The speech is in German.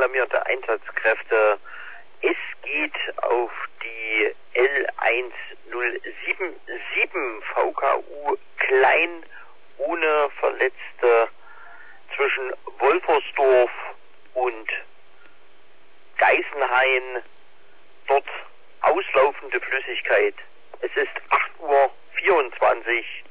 alarmierte Einsatzkräfte. Es geht auf die L1077 VKU Klein ohne Verletzte zwischen Wolfersdorf und Geisenhain. Dort auslaufende Flüssigkeit. Es ist 8:24 Uhr.